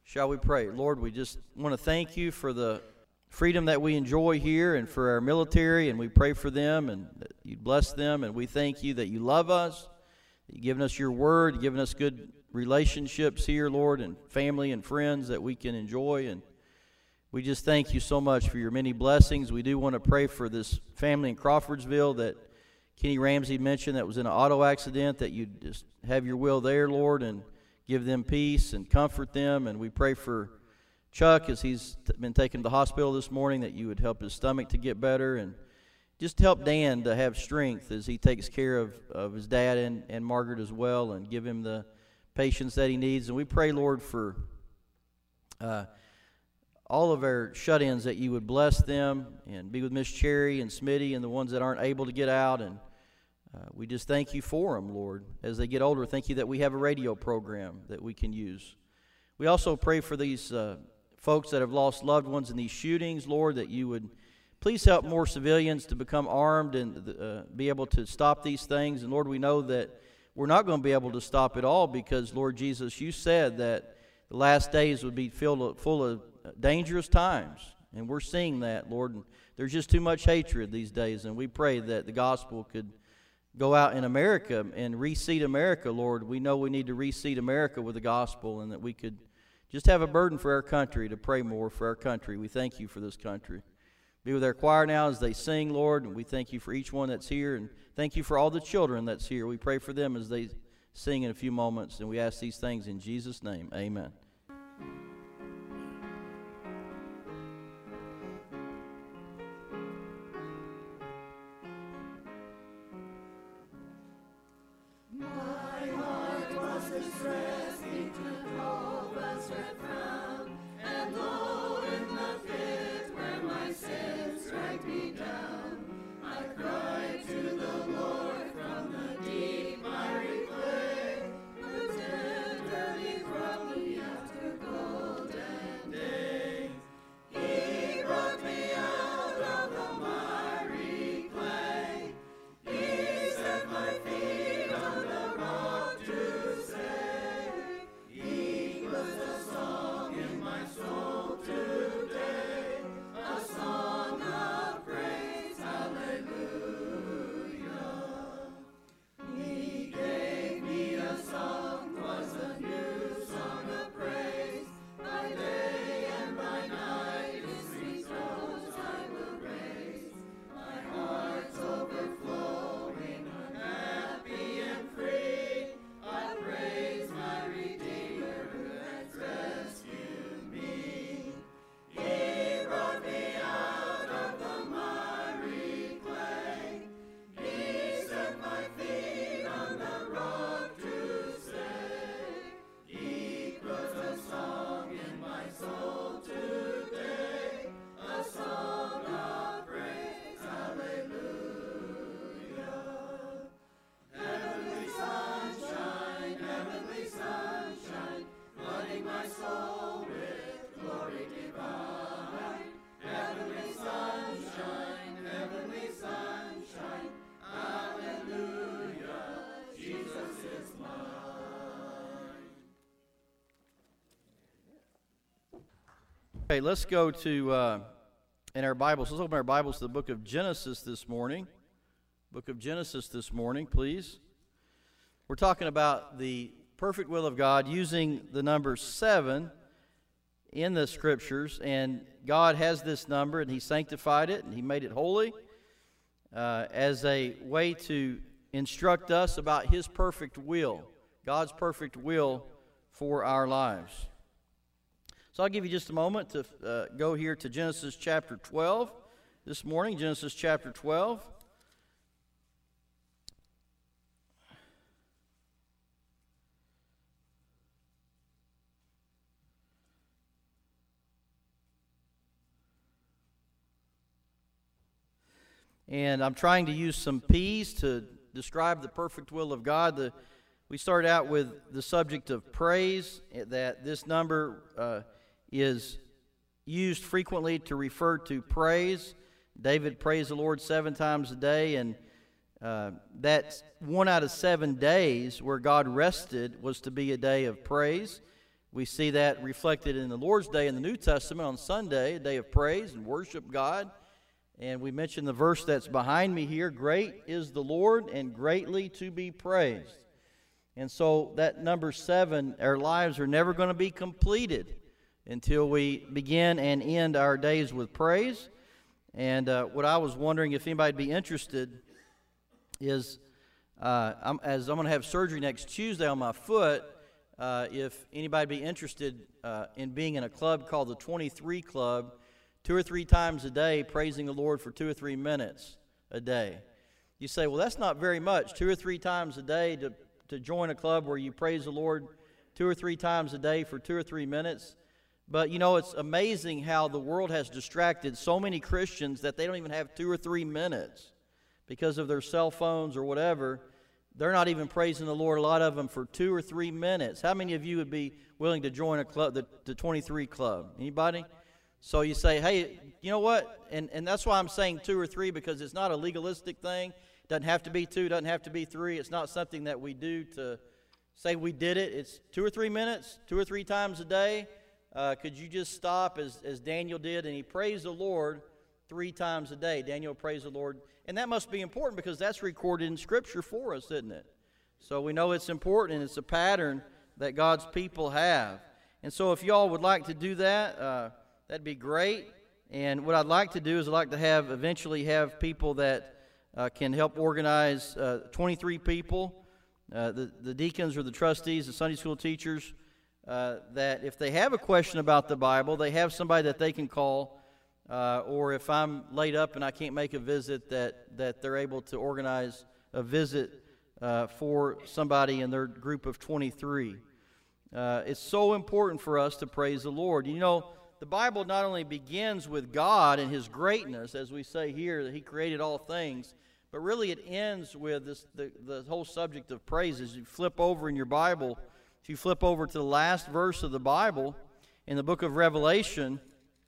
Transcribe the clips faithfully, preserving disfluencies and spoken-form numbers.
Shall we pray? Lord, we just want to thank you for the freedom that we enjoy here and for our military, and we pray for them and that you bless them, and we thank you that you love us, that you've given us your word, you've given us good relationships here, Lord, and family and friends that we can enjoy, and we just thank you so much for your many blessings. We do want to pray for this family in Crawfordsville that Kenny Ramsey mentioned that was in an auto accident, that you just have your will there, Lord, and give them peace and comfort them. And we pray for Chuck as he's been taken to the hospital this morning, that you would help his stomach to get better, and just help Dan to have strength as he takes care of, of his dad and, and Margaret as well, and give him the patience that he needs. And we pray, Lord, for uh, all of our shut-ins, that you would bless them and be with Miss Cherry and Smitty and the ones that aren't able to get out. And uh, we just thank you for them, Lord. As they get older, thank you that we have a radio program that we can use. We also pray for these uh, folks that have lost loved ones in these shootings, Lord, that you would please help more civilians to become armed and uh, be able to stop these things. And Lord, we know that we're not going to be able to stop it all because, Lord Jesus, you said that the last days would be filled full of dangerous times. And we're seeing that, Lord. There's just too much hatred these days, and we pray that the gospel could go out in America and reseed America, Lord. We know we need to reseed America with the gospel, and that we could just have a burden for our country, to pray more for our country. We thank you for this country. Be with our choir now as they sing, Lord, and we thank you for each one that's here, and thank you for all the children that's here. We pray for them as they sing in a few moments, and we ask these things in Jesus' name. Amen. Okay, let's go to, uh, in our Bibles, let's open our Bibles to the book of Genesis this morning. Book of Genesis this morning, please. We're talking about the perfect will of God using the number seven in the Scriptures, and God has this number, and He sanctified it, and He made it holy uh, as a way to instruct us about His perfect will, God's perfect will for our lives. So I'll give you just a moment to uh, go here to Genesis chapter twelve this morning, Genesis chapter twelve. And I'm trying to use some P's to describe the perfect will of God. The, we started out with the subject of praise, that this number uh, is used frequently to refer to praise. David praised the Lord seven times a day, and uh, that one out of seven days where God rested was to be a day of praise. We see that reflected in the Lord's Day in the New Testament on Sunday, a day of praise and worship God. And we mentioned the verse that's behind me here, great is the Lord and greatly to be praised. And so that number seven, our lives are never going to be completed until we begin and end our days with praise. And uh, what I was wondering if anybody would be interested is, uh, I'm, as I'm going to have surgery next Tuesday on my foot, uh, if anybody would be interested uh, in being in a club called the twenty-three Club, two or three times a day, praising the Lord for two or three minutes a day. You say, well, that's not very much, two or three times a day to, to join a club where you praise the Lord two or three times a day for two or three minutes. But, you know, it's amazing how the world has distracted so many Christians that they don't even have two or three minutes because of their cell phones or whatever. They're not even praising the Lord, a lot of them, for two or three minutes. How many of you would be willing to join a club, the, the twenty-three Club? Anybody? So you say, hey, you know what? And, and that's why I'm saying two or three, because it's not a legalistic thing. It doesn't have to be two, doesn't have to be three. It's not something that we do to say we did it. It's two or three minutes, two or three times a day. Uh, could you just stop as, as Daniel did, and he praised the Lord three times a day. Daniel praised the Lord. And that must be important because that's recorded in Scripture for us, isn't it? So we know it's important, and it's a pattern that God's people have. And so if y'all would like to do that, uh, that'd be great. And what I'd like to do is I'd like to have eventually have people that uh, can help organize uh, twenty-three people, uh, the, the deacons or the trustees, the Sunday school teachers, uh, that if they have a question about the Bible, they have somebody that they can call. Uh, or if I'm laid up and I can't make a visit, that, that they're able to organize a visit uh, for somebody in their group of twenty-three. Uh, it's so important for us to praise the Lord. You know, the Bible not only begins with God and His greatness, as we say here, that He created all things, but really it ends with this, the, the whole subject of praise. As you flip over in your Bible, if you flip over to the last verse of the Bible, in the book of Revelation,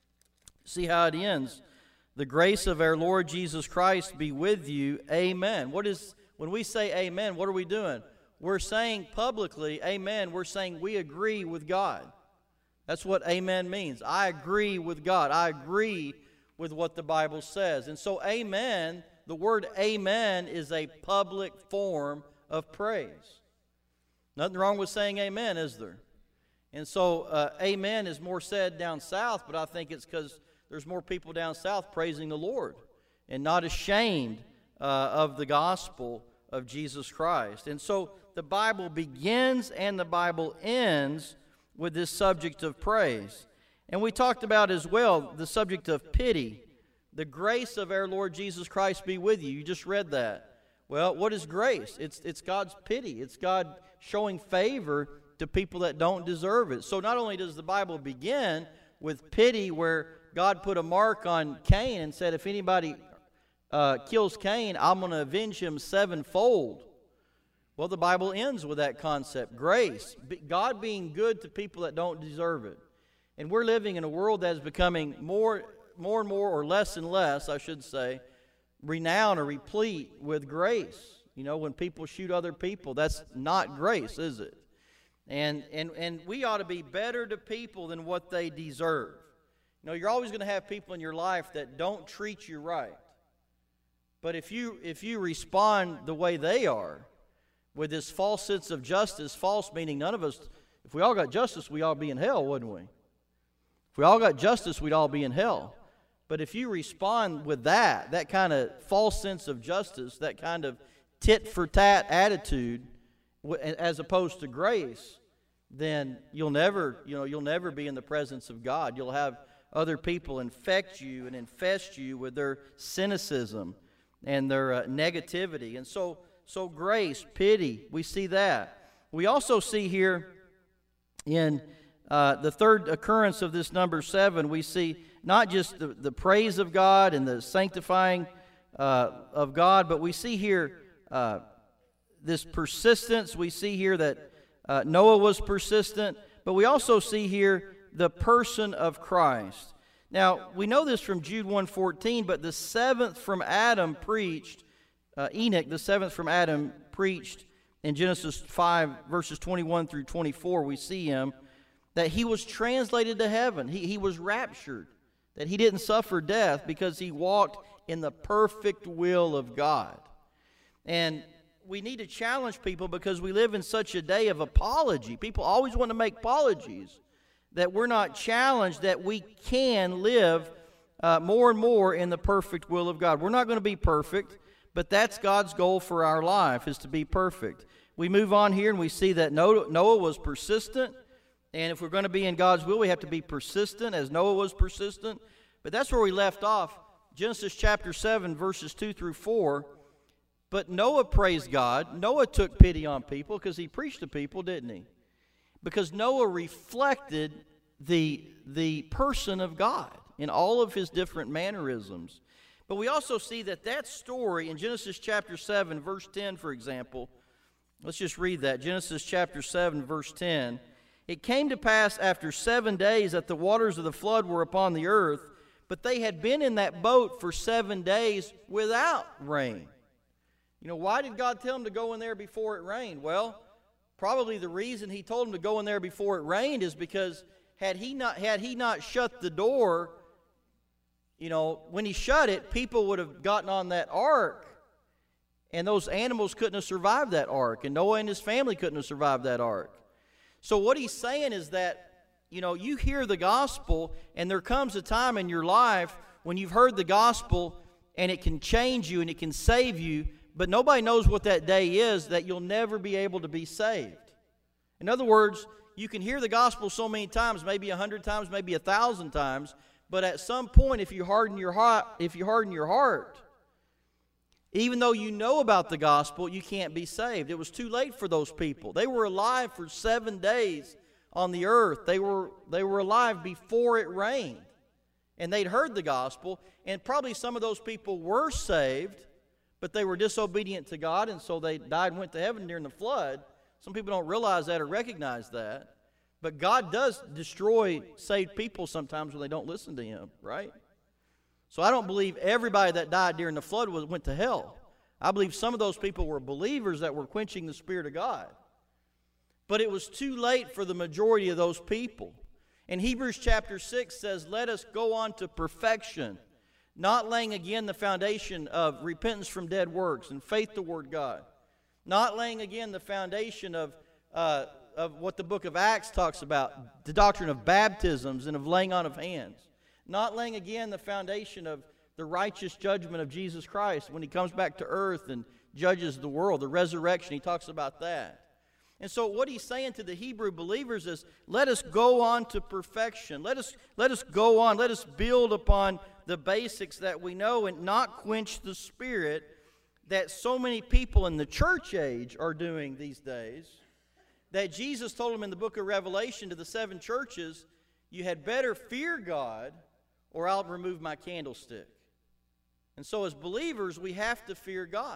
see how it ends. The grace of our Lord Jesus Christ be with you. Amen. What is, when we say amen, what are we doing? We're saying publicly, amen. We're saying we agree with God. That's what amen means. I agree with God. I agree with what the Bible says. And so amen, the word amen is a public form of praise. Nothing wrong with saying amen, is there? And so uh, amen is more said down south, but I think it's because there's more people down south praising the Lord and not ashamed uh, of the gospel of Jesus Christ. And so the Bible begins and the Bible ends with this subject of praise. And we talked about as well the subject of pity. The grace of our Lord Jesus Christ be with you. You just read that. Well, what is grace? It's, it's God's pity. It's God showing favor to people that don't deserve it. So not only does the Bible begin with pity, where God put a mark on Cain and said, if anybody uh, kills Cain, I'm going to avenge him sevenfold. Well, the Bible ends with that concept, grace. God being good to people that don't deserve it. And we're living in a world that is becoming more, more and more, or less and less, I should say, renowned or replete with grace. You know, when people shoot other people, that's not grace, is it? And, and, and we ought to be better to people than what they deserve. You know, you're always going to have people in your life that don't treat you right. But if you, if you respond the way they are, with this false sense of justice, false meaning none of us, if we all got justice, we'd all be in hell, wouldn't we? If we all got justice, we'd all be in hell. But if you respond with that, that kind of false sense of justice, that kind of tit-for-tat attitude, as opposed to grace, then you'll never, you know, you'll never be in the presence of God. You'll have other people infect you and infest you with their cynicism and their uh, negativity. And so, so grace, pity, we see that. We also see here in uh, the third occurrence of this number seven, we see not just the, the praise of God and the sanctifying uh, of God, but we see here uh, this persistence. We see here that uh, Noah was persistent, but we also see here the person of Christ. Now, we know this from Jude one fourteen, but the seventh from Adam preached, uh, Enoch, the seventh from Adam preached in Genesis five, verses twenty-one through twenty-four, we see him. that he was translated to heaven. He, he was raptured, that he didn't suffer death because he walked in the perfect will of God. And we need to challenge people because we live in such a day of apology. People always want to make apologies, that we're not challenged that we can live uh, more and more in the perfect will of God. We're not going to be perfect, but that's God's goal for our life, is to be perfect. We move on here and we see that Noah was persistent. And if we're going to be in God's will, we have to be persistent as Noah was persistent. But that's where we left off. Genesis chapter seven, verses two through four. But Noah praised God. Noah took pity on people because he preached to people, didn't he? Because Noah reflected the, the person of God in all of his different mannerisms. But we also see that that story in Genesis chapter seven, verse ten, for example. Let's just read that. Genesis chapter seven, verse ten. It came to pass after seven days that the waters of the flood were upon the earth, but they had been in that boat for seven days without rain. You know, why did God tell them to go in there before it rained? Well, probably the reason he told them to go in there before it rained is because had he not, had he not shut the door, you know, when he shut it, people would have gotten on that ark, and those animals couldn't have survived that ark, and Noah and his family couldn't have survived that ark. So what he's saying is that, you know, you hear the gospel, and there comes a time in your life when you've heard the gospel, and it can change you and it can save you, but nobody knows what that day is, that you'll never be able to be saved. In other words, you can hear the gospel so many times, maybe a hundred times, maybe a thousand times, but at some point, if you harden your heart, if you harden your heart, even though you know about the gospel, you can't be saved. It was too late for those people. They were alive for seven days on the earth. They were, they were alive before it rained. And they'd heard the gospel, and probably some of those people were saved, but they were disobedient to God, and so they died and went to heaven during the flood. Some people don't realize that or recognize that. But God does destroy saved people sometimes when they don't listen to Him, right? So I don't believe everybody that died during the flood was, went to hell. I believe some of those people were believers that were quenching the Spirit of God. But it was too late for the majority of those people. And Hebrews chapter six says, let us go on to perfection, not laying again the foundation of repentance from dead works and faith toward God. Not laying again the foundation of, uh, of what the book of Acts talks about, the doctrine of baptisms and of laying on of hands. Not laying again the foundation of the righteous judgment of Jesus Christ when He comes back to earth and judges the world. The resurrection, He talks about that. And so what He's saying to the Hebrew believers is, let us go on to perfection. Let us, let us go on. Let us build upon the basics that we know and not quench the Spirit that so many people in the church age are doing these days. That Jesus told them in the book of Revelation to the seven churches, you had better fear God or I'll remove my candlestick. And so as believers, we have to fear God.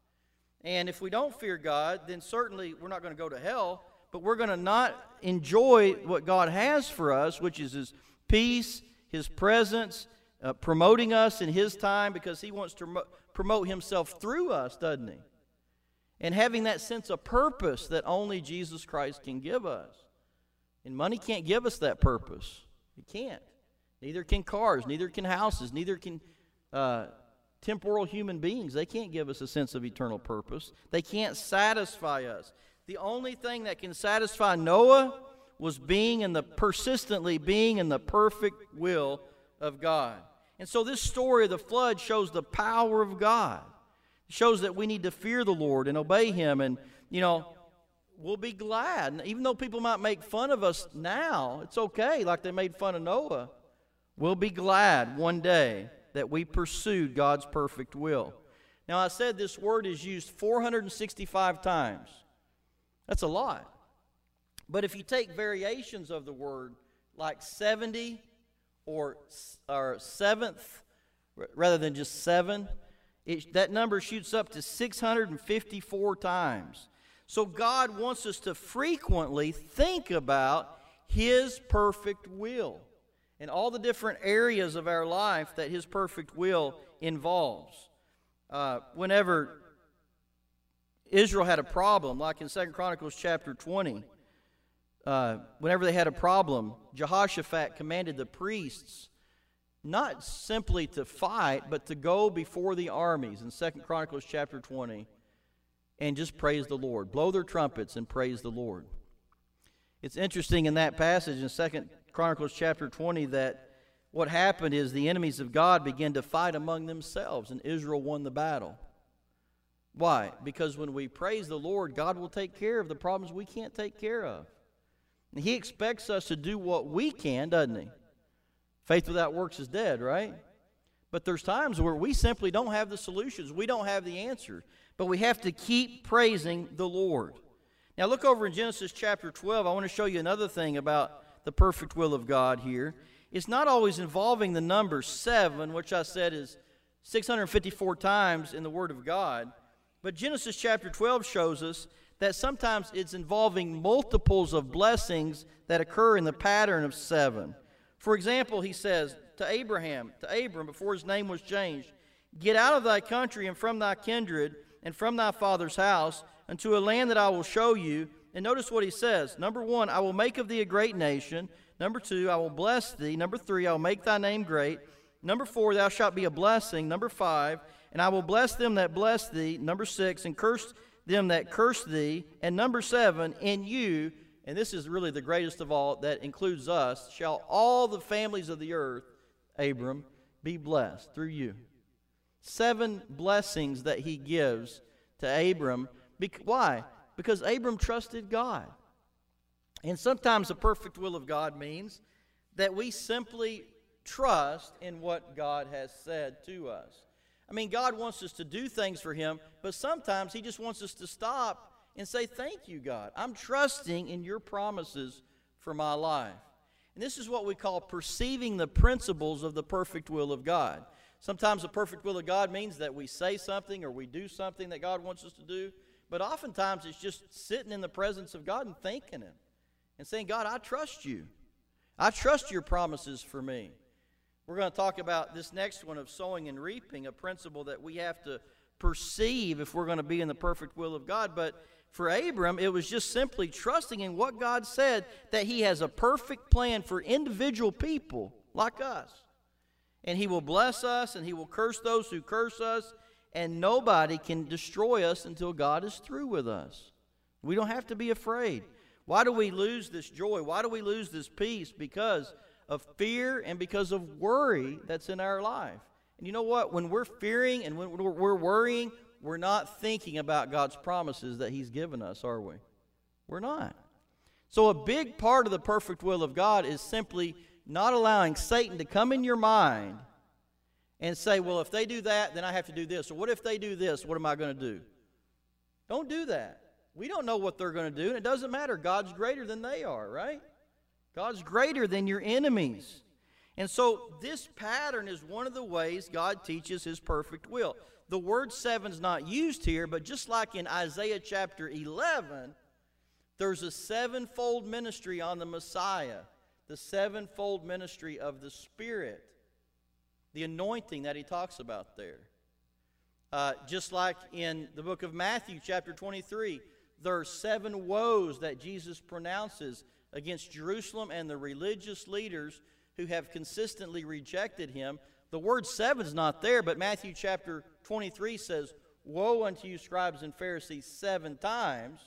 And if we don't fear God, then certainly we're not going to go to hell, but we're going to not enjoy what God has for us, which is His peace, His presence, uh, promoting us in His time, because He wants to promote Himself through us, doesn't He? And having that sense of purpose that only Jesus Christ can give us. And money can't give us that purpose. It can't. Neither can cars, neither can houses, neither can uh, temporal human beings. They can't give us a sense of eternal purpose. They can't satisfy us. The only thing that can satisfy Noah was being in the, persistently being in the perfect will of God. And so this story of the flood shows the power of God. It shows that we need to fear the Lord and obey Him. And, you know, we'll be glad. And even though people might make fun of us now, it's okay, like they made fun of Noah. We'll be glad one day that we pursued God's perfect will. Now, I said this word is used four hundred sixty-five times. That's a lot. But if you take variations of the word, like seventy or, or seventh, rather than just seven, it, that number shoots up to six hundred fifty-four times. So God wants us to frequently think about His perfect will and all the different areas of our life that His perfect will involves. Uh, whenever Israel had a problem, like in Second Chronicles chapter twenty, uh, whenever they had a problem, Jehoshaphat commanded the priests not simply to fight, but to go before the armies in Second Chronicles chapter twenty and just praise the Lord. Blow their trumpets and praise the Lord. It's interesting in that passage in Second Chronicles chapter twenty that what happened is the enemies of God began to fight among themselves, and Israel won the battle. Why? Because when we praise the Lord, God will take care of the problems we can't take care of. And He expects us to do what we can, doesn't He? Faith without works is dead, right? But there's times where we simply don't have the solutions. We don't have the answer. But we have to keep praising the Lord. Now look over in Genesis chapter twelve. I want to show you another thing about the perfect will of God here. It's not always involving the number seven, which I said is six hundred fifty-four times in the Word of God. But Genesis chapter twelve shows us that sometimes it's involving multiples of blessings that occur in the pattern of seven. For example, he says to Abraham, to Abram, before his name was changed, "Get out of thy country and from thy kindred and from thy father's house unto a land that I will show you." And notice what he says. Number one, "I will make of thee a great nation." Number two, "I will bless thee." Number three, "I will make thy name great." Number four, "Thou shalt be a blessing." Number five, "And I will bless them that bless thee." Number six, "And curse them that curse thee." And number seven, "In you," and this is really the greatest of all, that includes us, "shall all the families of the earth," Abram, "be blessed through you." Seven blessings that he gives to Abram. Bec- why? Because Abram trusted God. And sometimes the perfect will of God means that we simply trust in what God has said to us. I mean, God wants us to do things for Him, but sometimes He just wants us to stop and say, "Thank you, God. I'm trusting in your promises for my life." And this is what we call perceiving the principles of the perfect will of God. Sometimes the perfect will of God means that we say something or we do something that God wants us to do, but oftentimes it's just sitting in the presence of God and thanking Him and saying, "God, I trust you. I trust your promises for me." We're going to talk about this next one of sowing and reaping, a principle that we have to perceive if we're going to be in the perfect will of God. But for Abram, it was just simply trusting in what God said, that He has a perfect plan for individual people like us. And He will bless us, and He will curse those who curse us, and nobody can destroy us until God is through with us. We don't have to be afraid. Why do we lose this joy? Why do we lose this peace? Because of fear and because of worry that's in our life. And you know what? When we're fearing and when we're worrying, we're not thinking about God's promises that He's given us, are we? We're not. So a big part of the perfect will of God is simply not allowing Satan to come in your mind and say, "Well, if they do that, then I have to do this." Or, "What if they do this? What am I going to do?" Don't do that. We don't know what they're going to do, and it doesn't matter. God's greater than they are, right? God's greater than your enemies. And so this pattern is one of the ways God teaches His perfect will. The word seven is not used here, but just like in Isaiah chapter eleven, there's a sevenfold ministry on the Messiah, the sevenfold ministry of the Spirit, the anointing that He talks about there. Uh, just like in the book of Matthew chapter twenty-three, there are seven woes that Jesus pronounces against Jerusalem and the religious leaders who have consistently rejected Him. The word seven is not there, but Matthew chapter twenty-three says, "Woe unto you, scribes and Pharisees," seven times,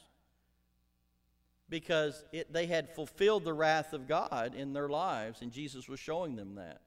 because it, they had fulfilled the wrath of God in their lives, and Jesus was showing them that.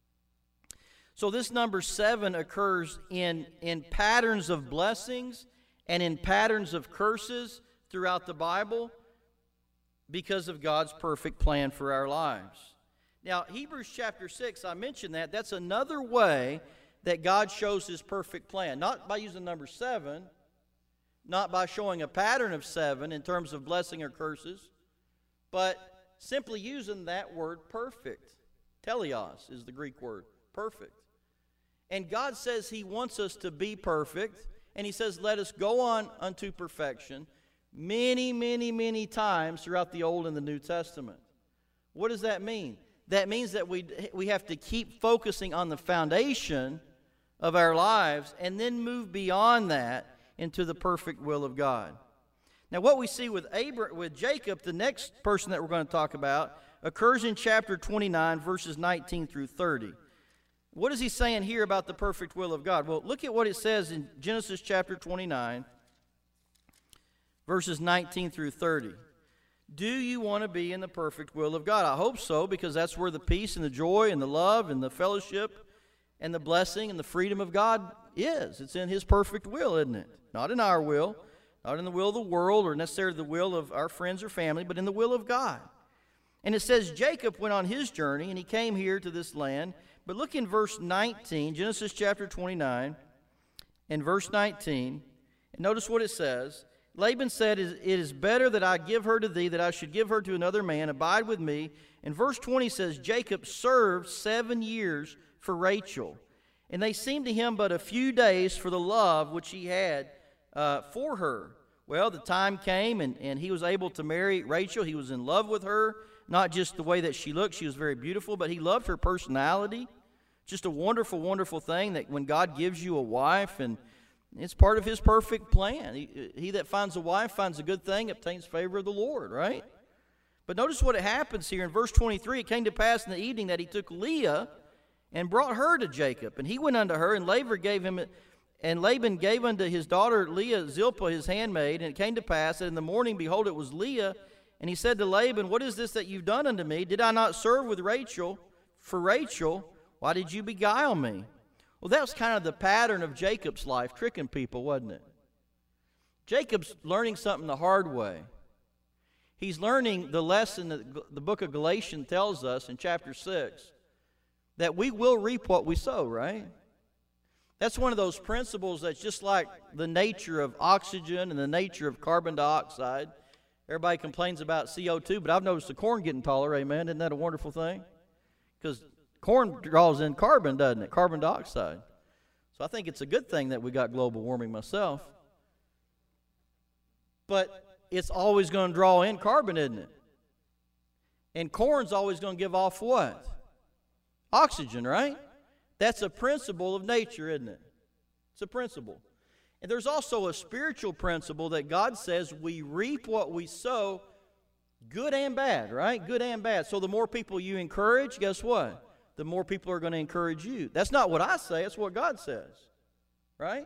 So this number seven occurs in, in patterns of blessings and in patterns of curses throughout the Bible, because of God's perfect plan for our lives. Now, Hebrews chapter six, I mentioned that. That's another way that God shows His perfect plan. Not by using number seven, not by showing a pattern of seven in terms of blessing or curses, but simply using that word perfect. Teleos is the Greek word, perfect. And God says He wants us to be perfect, and He says, "Let us go on unto perfection," many, many, many times throughout the Old and the New Testament. What does that mean? That means that we, we have to keep focusing on the foundation of our lives and then move beyond that into the perfect will of God. Now, what we see with Abra- with Jacob, the next person that we're going to talk about, occurs in chapter twenty-nine, verses nineteen through thirty. What is he saying here about the perfect will of God? Well, look at what it says in Genesis chapter twenty-nine, verses nineteen through thirty. Do you want to be in the perfect will of God? I hope so, because that's where the peace and the joy and the love and the fellowship and the blessing and the freedom of God is. It's in His perfect will, isn't it? Not in our will, not in the will of the world or necessarily the will of our friends or family, but in the will of God. And it says Jacob went on his journey, and he came here to this land. But look in verse nineteen, Genesis chapter twenty-nine, and verse nineteen, and notice what it says. Laban said, it is better that I give her to thee, that I should give her to another man. Abide with me. And verse twenty says, Jacob served seven years for Rachel, and they seemed to him but a few days for the love which he had uh, for her. Well, the time came, and, and he was able to marry Rachel. He was in love with her, not just the way that she looked. She was very beautiful, but he loved her personality. Just a wonderful, wonderful thing that when God gives you a wife, and it's part of His perfect plan. He, he that finds a wife finds a good thing, obtains favor of the Lord, right? But notice what it happens here in verse twenty-three. It came to pass in the evening that he took Leah and brought her to Jacob. And he went unto her, and Laban gave him, and Laban gave unto his daughter Leah Zilpah his handmaid. And it came to pass that in the morning, behold, it was Leah. And he said to Laban, What is this that you've done unto me? Did I not serve with Rachel for Rachel? Why did you beguile me? Well, that was kind of the pattern of Jacob's life, tricking people, wasn't it? Jacob's learning something the hard way. He's learning the lesson that the book of Galatians tells us in chapter six, that we will reap what we sow, right? That's one of those principles that's just like the nature of oxygen and the nature of carbon dioxide. Everybody complains about C O two, but I've noticed the corn getting taller, amen. Isn't that a wonderful thing? Because corn draws in carbon, doesn't it? Carbon dioxide. So I think it's a good thing that we got global warming myself. But it's always going to draw in carbon, isn't it? And corn's always going to give off what? Oxygen, right? That's a principle of nature, isn't it? It's a principle. And there's also a spiritual principle that God says we reap what we sow, good and bad, right? Good and bad. So the more people you encourage, guess what? The more people are going to encourage you. That's not what I say, it's what God says, right?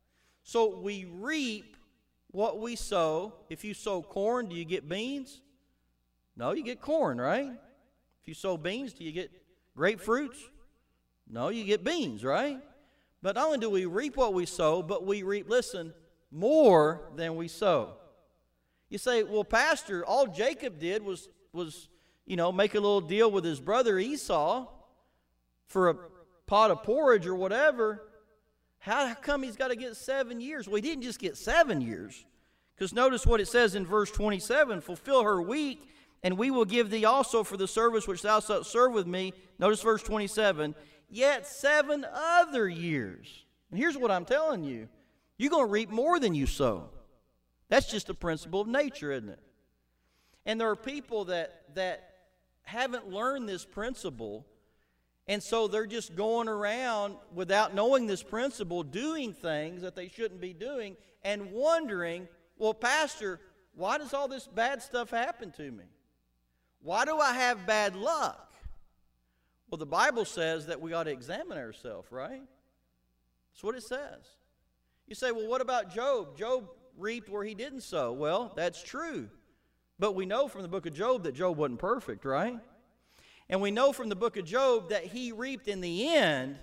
So we reap what we sow. If you sow corn, do you get beans? No, you get corn, right? If you sow beans, do you get grapefruits? No, you get beans, right? But not only do we reap what we sow, but we reap, listen, more than we sow. You say, well, Pastor, all Jacob did was, was you know, make a little deal with his brother Esau for a pot of porridge or whatever. How come he's got to get seven years? Well, he didn't just get seven years. Because notice what it says in verse twenty-seven, fulfill her week, and we will give thee also for the service which thou shalt serve with me. Notice verse twenty-seven, yet seven other years. And here's what I'm telling you. You're going to reap more than you sow. That's just a principle of nature, isn't it? And there are people that, that haven't learned this principle, and so they're just going around without knowing this principle, doing things that they shouldn't be doing, and wondering, well, Pastor, why does all this bad stuff happen to me? Why do I have bad luck? Well, the Bible says that we ought to examine ourselves, right? That's what it says. You say, well, what about Job? Job reaped where he didn't sow. Well, that's true. But we know from the book of Job that Job wasn't perfect, right? And we know from the book of Job that he reaped in the end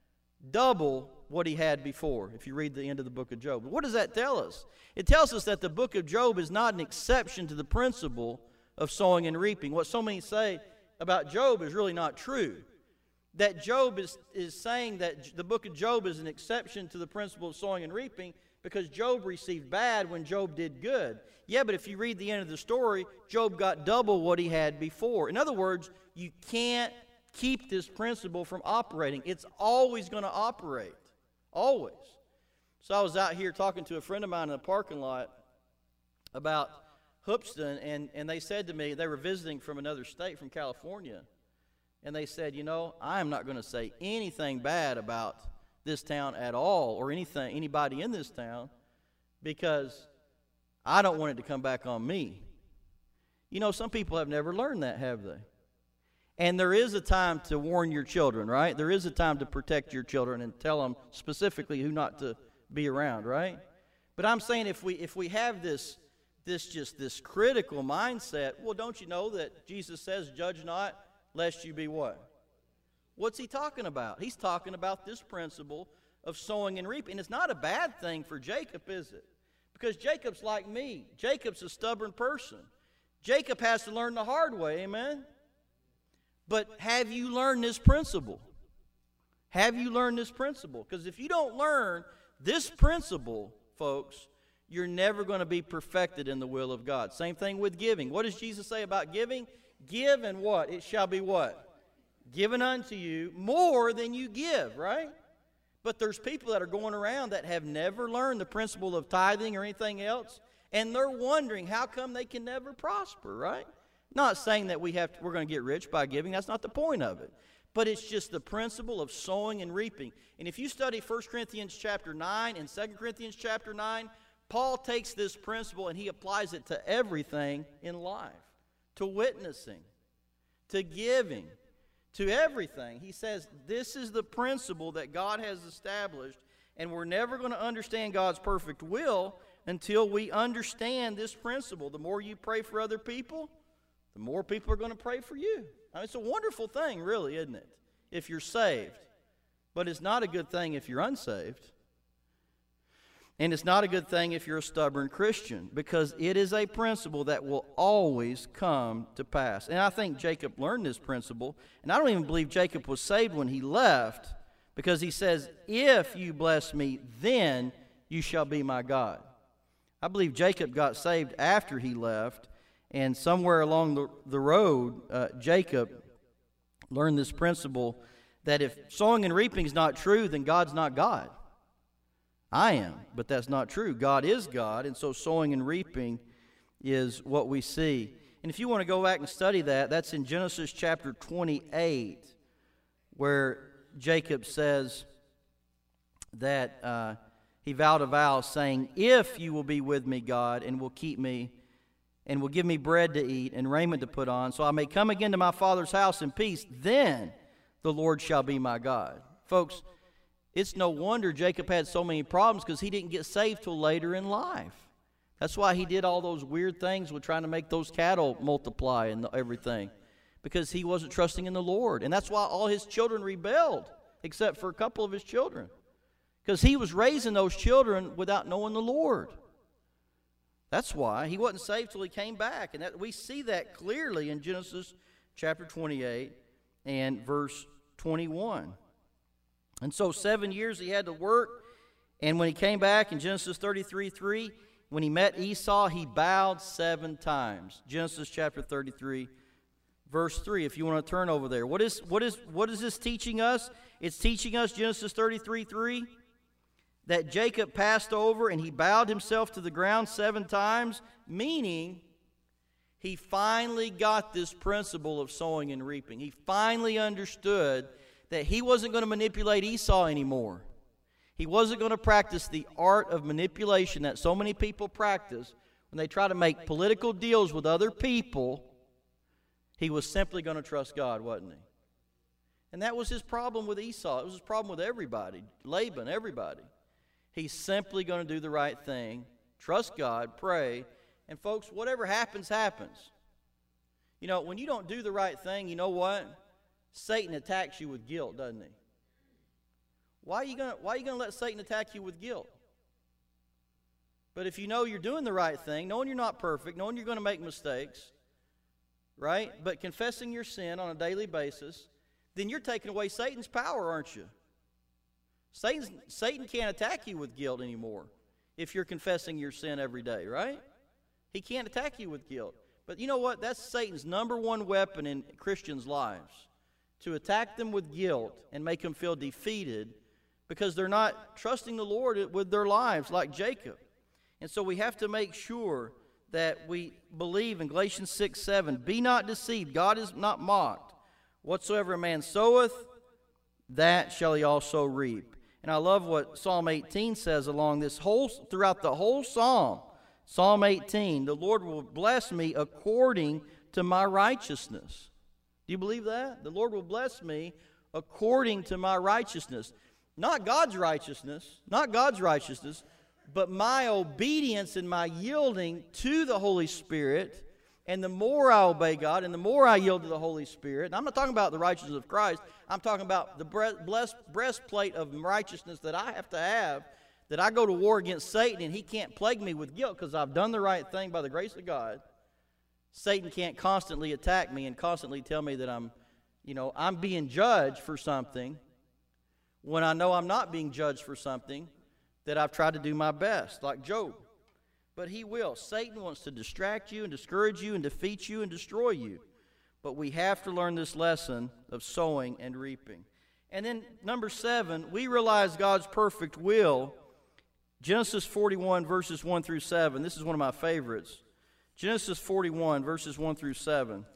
double what he had before, if you read the end of the book of Job. What does that tell us? It tells us that the book of Job is not an exception to the principle of sowing and reaping. What so many say about Job is really not true. That Job is, is saying that the book of Job is an exception to the principle of sowing and reaping because Job received bad when Job did good. Yeah, but if you read the end of the story, Job got double what he had before. In other words, you can't keep this principle from operating. It's always going to operate. Always. So I was out here talking to a friend of mine in the parking lot about Hoopston, and, and they said to me, they were visiting from another state, from California, and they said, you know, I am not going to say anything bad about this town at all or anything, anybody in this town because I don't want it to come back on me. You know, some people have never learned that, have they? And there is a time to warn your children, right? There is a time to protect your children and tell them specifically who not to be around, right? But I'm saying if we if we have this this just this critical mindset, well, don't you know that Jesus says, "Judge not, lest you be" what? What's he talking about? He's talking about this principle of sowing and reaping. And it's not a bad thing for Jacob, is it? Because Jacob's like me. Jacob's a stubborn person. Jacob has to learn the hard way, amen? But have you learned this principle? Have you learned this principle? Because if you don't learn this principle, folks, you're never going to be perfected in the will of God. Same thing with giving. What does Jesus say about giving? Give and what? It shall be what? Given unto you more than you give, right? But there's people that are going around that have never learned the principle of tithing or anything else, and they're wondering how come they can never prosper, right? Not saying that we have to, we're going to get rich by giving. That's not the point of it. But it's just the principle of sowing and reaping. And if you study First Corinthians chapter nine and Second Corinthians chapter nine, Paul takes this principle and he applies it to everything in life, to witnessing, to giving, to everything. He says this is the principle that God has established, and we're never going to understand God's perfect will until we understand this principle. The more you pray for other people, the more people are going to pray for you. I mean, it's a wonderful thing, really, isn't it, if you're saved. But it's not a good thing if you're unsaved. And it's not a good thing if you're a stubborn Christian, because it is a principle that will always come to pass. And I think Jacob learned this principle, and I don't even believe Jacob was saved when he left, because he says, "If you bless me, then you shall be my God." I believe Jacob got saved after he left, and somewhere along the, the road, uh, Jacob learned this principle that if sowing and reaping is not true, then God's not God. I am, but that's not true. God is God, and so sowing and reaping is what we see. And if you want to go back and study that, that's in Genesis chapter twenty-eight, where Jacob says that uh, he vowed a vow saying, "If you will be with me, God, and will keep me, and will give me bread to eat and raiment to put on, so I may come again to my father's house in peace, then the Lord shall be my God." Folks, it's no wonder Jacob had so many problems, because he didn't get saved till later in life. That's why he did all those weird things with trying to make those cattle multiply and everything, because he wasn't trusting in the Lord. And that's why all his children rebelled, except for a couple of his children, because he was raising those children without knowing the Lord. That's why he wasn't saved till he came back. And that, we see that clearly in Genesis chapter twenty-eight and verse twenty-one. And so seven years he had to work, and when he came back in Genesis thirty-three three, when he met Esau, he bowed seven times. Genesis chapter thirty-three, verse three, if you want to turn over there. What is, what is, what is this teaching us? It's teaching us, Genesis thirty-three three, that Jacob passed over and he bowed himself to the ground seven times, meaning he finally got this principle of sowing and reaping. He finally understood that he wasn't going to manipulate Esau anymore. He wasn't going to practice the art of manipulation that so many people practice when they try to make political deals with other people. He was simply going to trust God, wasn't he? And that was his problem with Esau. It was his problem with everybody, Laban, everybody. He's simply going to do the right thing, trust God, pray, and folks, whatever happens, happens. You know, when you don't do the right thing, you know what? Satan attacks you with guilt, doesn't he? Why are you going to, why are you going to let Satan attack you with guilt? But if you know you're doing the right thing, knowing you're not perfect, knowing you're going to make mistakes, right? But confessing your sin on a daily basis, then you're taking away Satan's power, aren't you? Satan's, Satan can't attack you with guilt anymore if you're confessing your sin every day, right? He can't attack you with guilt. But you know what? That's Satan's number one weapon in Christians' lives, to attack them with guilt and make them feel defeated because they're not trusting the Lord with their lives like Jacob. And so we have to make sure that we believe in Galatians six seven, "Be not deceived, God is not mocked. Whatsoever a man soweth, that shall he also reap." And I love what Psalm eighteen says along this whole, throughout the whole psalm. Psalm eighteen, the Lord will bless me according to my righteousness. Do you believe that? The Lord will bless me according to my righteousness. Not God's righteousness, not God's righteousness, but my obedience and my yielding to the Holy Spirit. And the more I obey God and the more I yield to the Holy Spirit, and I'm not talking about the righteousness of Christ, I'm talking about the blessed breastplate of righteousness that I have to have, that I go to war against Satan and he can't plague me with guilt because I've done the right thing by the grace of God. Satan can't constantly attack me and constantly tell me that I'm, you know, I'm being judged for something when I know I'm not being judged for something that I've tried to do my best, like Job. But he will. Satan wants to distract you and discourage you and defeat you and destroy you. But we have to learn this lesson of sowing and reaping. And then number seven, we realize God's perfect will. Genesis forty-one, verses one through seven. This is one of my favorites. Genesis forty-one, verses one through seven.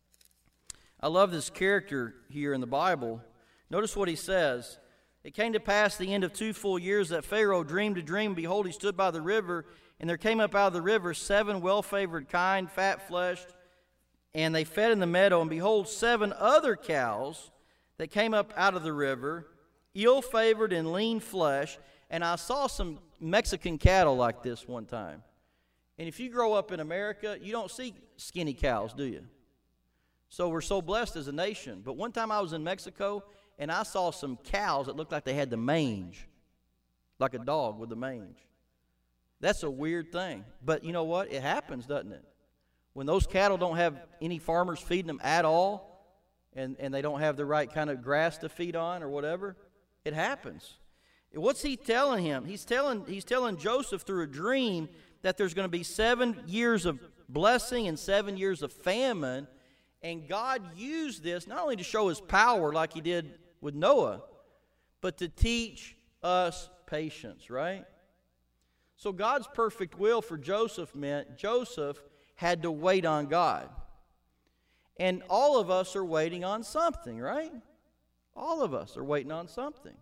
I love this character here in the Bible. Notice what he says. It came to pass the end of two full years that Pharaoh dreamed a dream, and behold, he stood by the river, and there came up out of the river seven well-favored kine, fat-fleshed, and they fed in the meadow. And behold, seven other cows that came up out of the river, ill-favored and lean flesh. And I saw some Mexican cattle like this one time. And if you grow up in America, you don't see skinny cows, do you? So we're so blessed as a nation. But one time I was in Mexico, and I saw some cows that looked like they had the mange, like a dog with the mange. That's a weird thing. But you know what? It happens, doesn't it? When those cattle don't have any farmers feeding them at all, and, and they don't have the right kind of grass to feed on or whatever, it happens. What's he telling him? He's telling, he's telling Joseph through a dream that there's going to be seven years of blessing and seven years of famine. And God used this not only to show his power like he did with Noah, but to teach us patience, right? So God's perfect will for Joseph meant Joseph had to wait on God. And all of us are waiting on something, right? All of us are waiting on something.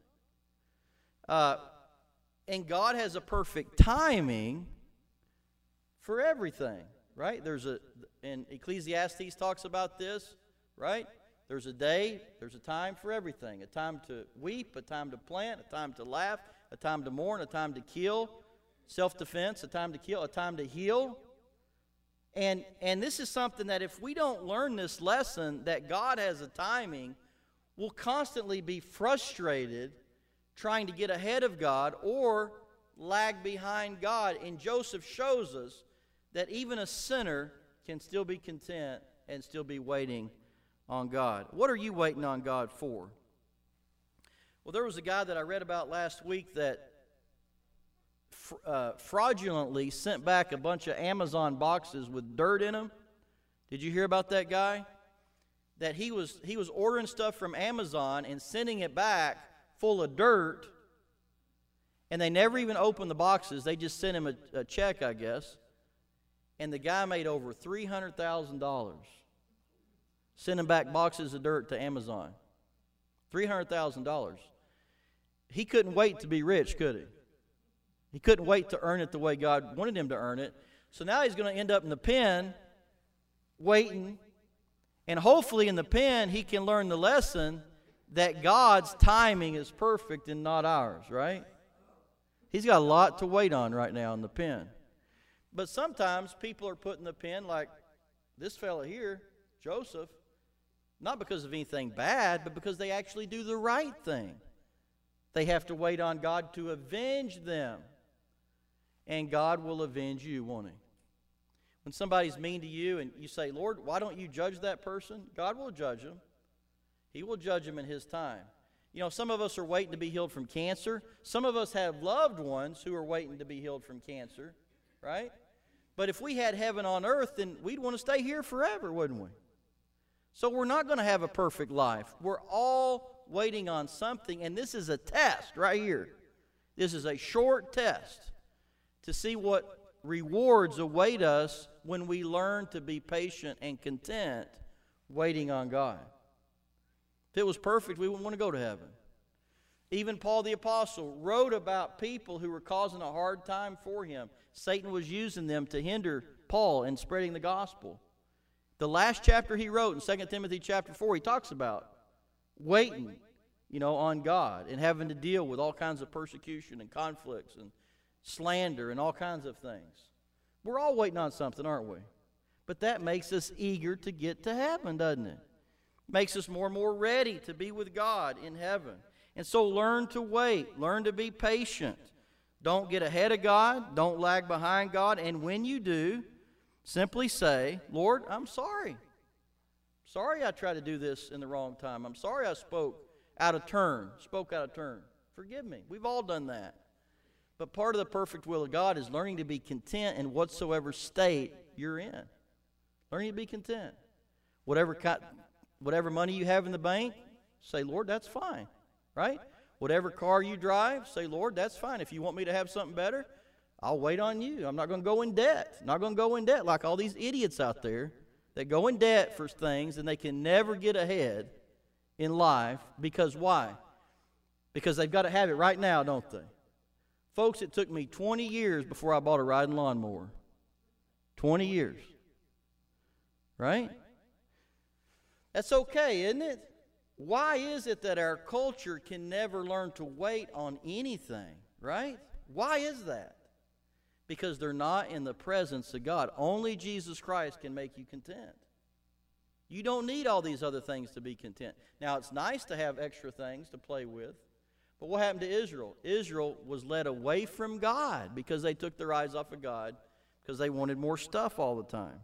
Uh, and God has a perfect timing for everything, right? There's a, and Ecclesiastes talks about this, right? There's a day, there's a time for everything. A time to weep, a time to plant, a time to laugh, a time to mourn, a time to kill, self-defense, a time to kill, a time to heal. And, and this is something that if we don't learn this lesson, that God has a timing, we'll constantly be frustrated trying to get ahead of God or lag behind God. And Joseph shows us that even a sinner can still be content and still be waiting on God. What are you waiting on God for? Well, there was a guy that I read about last week that uh, fraudulently sent back a bunch of Amazon boxes with dirt in them. Did you hear about that guy? That he was he was ordering stuff from Amazon and sending it back full of dirt, and they never even opened the boxes. They just sent him a, a check, I guess, and the guy made over three hundred thousand dollars sending back boxes of dirt to Amazon. three hundred thousand dollars. He couldn't wait to be rich, could he? He couldn't wait to earn it the way God wanted him to earn it. So now he's going to end up in the pen waiting, and hopefully in the pen he can learn the lesson that God's timing is perfect and not ours, right? He's got a lot to wait on right now in the pen. But sometimes people are put in the pen like this fella here, Joseph, not because of anything bad, but because they actually do the right thing. They have to wait on God to avenge them. And God will avenge you, won't he? When somebody's mean to you and you say, Lord, why don't you judge that person? God will judge them. He will judge them in his time. You know, some of us are waiting to be healed from cancer. Some of us have loved ones who are waiting to be healed from cancer, right? But if we had heaven on earth, then we'd want to stay here forever, wouldn't we? So we're not going to have a perfect life. We're all waiting on something, and this is a test right here. This is a short test to see what rewards await us when we learn to be patient and content waiting on God. If it was perfect, we wouldn't want to go to heaven. Even Paul the Apostle wrote about people who were causing a hard time for him. Satan was using them to hinder Paul in spreading the gospel. The last chapter he wrote in Second Timothy chapter four, he talks about waiting, you know, on God and having to deal with all kinds of persecution and conflicts and slander and all kinds of things. We're all waiting on something, aren't we? But that makes us eager to get to heaven, doesn't it? Makes us more and more ready to be with God in heaven. And so learn to wait. Learn to be patient. Don't get ahead of God. Don't lag behind God. And when you do, simply say, Lord, I'm sorry. Sorry I tried to do this in the wrong time. I'm sorry I spoke out of turn. Spoke out of turn. Forgive me. We've all done that. But part of the perfect will of God is learning to be content in whatsoever state you're in. Learning to be content. Whatever, whatever money you have in the bank, say, Lord, that's fine. Right? Whatever car you drive, say, Lord, that's fine. If you want me to have something better, I'll wait on you. I'm not going to go in debt. I'm not going to go in debt like all these idiots out there that go in debt for things and they can never get ahead in life. Because why? Because they've got to have it right now, don't they? Folks, it took me twenty years before I bought a riding lawnmower. twenty years. Right? That's okay, isn't it? Why is it that our culture can never learn to wait on anything, right? Why is that? Because they're not in the presence of God. Only Jesus Christ can make you content. You don't need all these other things to be content. Now, it's nice to have extra things to play with, but what happened to Israel? Israel was led away from God because they took their eyes off of God because they wanted more stuff all the time.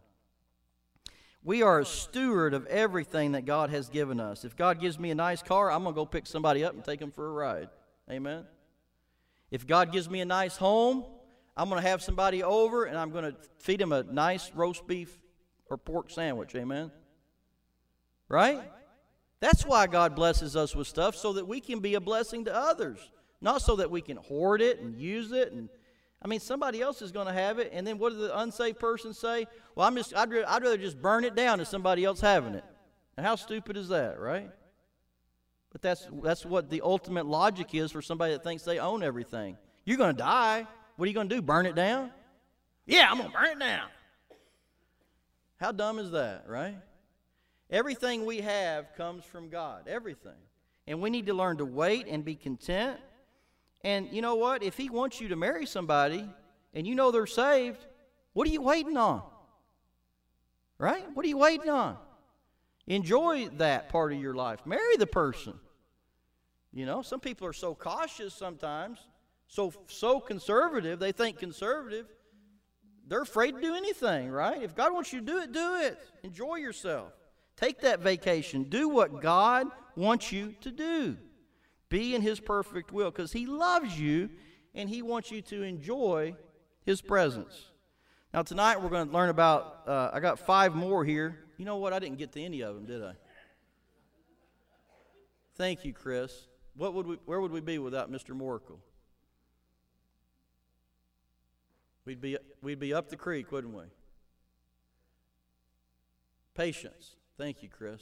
We are a steward of everything that God has given us. If God gives me a nice car, I'm going to go pick somebody up and take them for a ride. Amen? If God gives me a nice home, I'm going to have somebody over and I'm going to feed them a nice roast beef or pork sandwich. Amen? Right? That's why God blesses us with stuff, so that we can be a blessing to others. Not so that we can hoard it and use it. And I mean, somebody else is going to have it, and then what does the unsaved person say? Well, I'm just, I'd, I'd rather just burn it down than somebody else having it. Now, how stupid is that, right? But that's, that's what the ultimate logic is for somebody that thinks they own everything. You're going to die. What are you going to do, burn it down? Yeah, I'm going to burn it down. How dumb is that, right? Everything we have comes from God, everything. And we need to learn to wait and be content. And you know what? If He wants you to marry somebody and you know they're saved, what are you waiting on? Right? What are you waiting on? Enjoy that part of your life. Marry the person. You know, some people are so cautious sometimes, so so conservative, they think conservative. They're afraid to do anything, right? If God wants you to do it, do it. Enjoy yourself. Take that vacation. Do what God wants you to do. Be in His perfect will, because He loves you and He wants you to enjoy His presence. Now tonight we're going to learn about, uh, I got five more here. You know what? I didn't get to any of them, did I? Thank you, Chris. What would we, where would we be without Mister Moracle? We'd be, we'd be up the creek, wouldn't we? Patience. Thank you, Chris.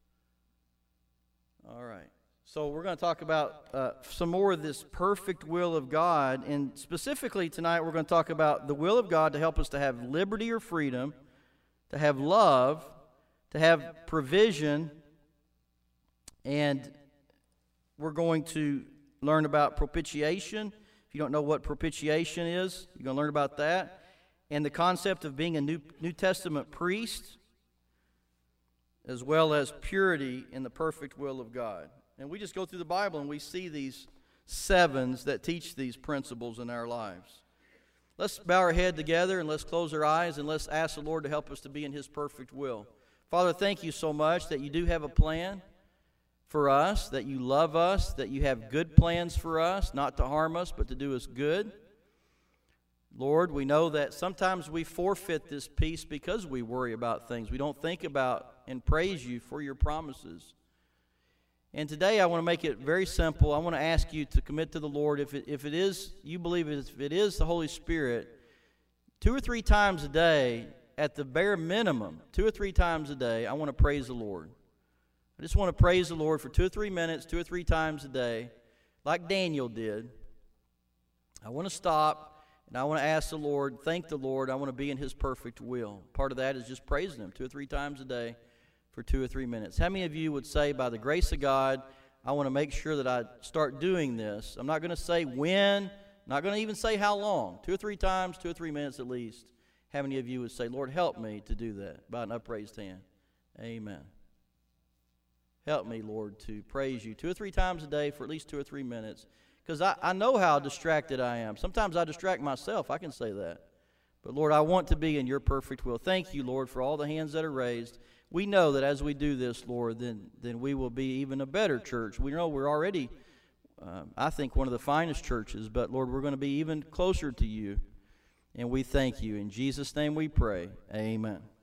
All right. So we're going to talk about uh, some more of this perfect will of God. And specifically tonight we're going to talk about the will of God to help us to have liberty or freedom, to have love, to have provision. And we're going to learn about propitiation. If you don't know what propitiation is, you're going to learn about that. And the concept of being a New, New Testament priest, as well as purity in the perfect will of God. And we just go through the Bible and we see these sevens that teach these principles in our lives. Let's bow our head together and let's close our eyes and let's ask the Lord to help us to be in His perfect will. Father, thank you so much that you do have a plan for us, that you love us, that you have good plans for us, not to harm us, but to do us good. Lord, we know that sometimes we forfeit this peace because we worry about things. We don't think about and praise you for your promises. And today I want to make it very simple. I want to ask you to commit to the Lord. If it, if it is, you believe it, if it is the Holy Spirit, two or three times a day, at the bare minimum, two or three times a day, I want to praise the Lord. I just want to praise the Lord for two or three minutes, two or three times a day, like Daniel did, I want to stop and I want to ask the Lord, thank the Lord, I want to be in His perfect will. Part of that is just praising Him two or three times a day for two or three minutes. How many of you would say, by the grace of God, I want to make sure that I start doing this? I'm not going to say when, not going to even say how long. Two or three times, two or three minutes at least. How many of you would say, Lord, help me to do that by an upraised hand? Amen. Help me, Lord, to praise you two or three times a day for at least two or three minutes. Because I, I know how distracted I am. Sometimes I distract myself. I can say that. But, Lord, I want to be in your perfect will. Thank you, Lord, for all the hands that are raised. We know that as we do this, Lord, then, then we will be even a better church. We know we're already, uh, I think, one of the finest churches. But, Lord, we're going to be even closer to you. And we thank you. In Jesus' name we pray. Amen.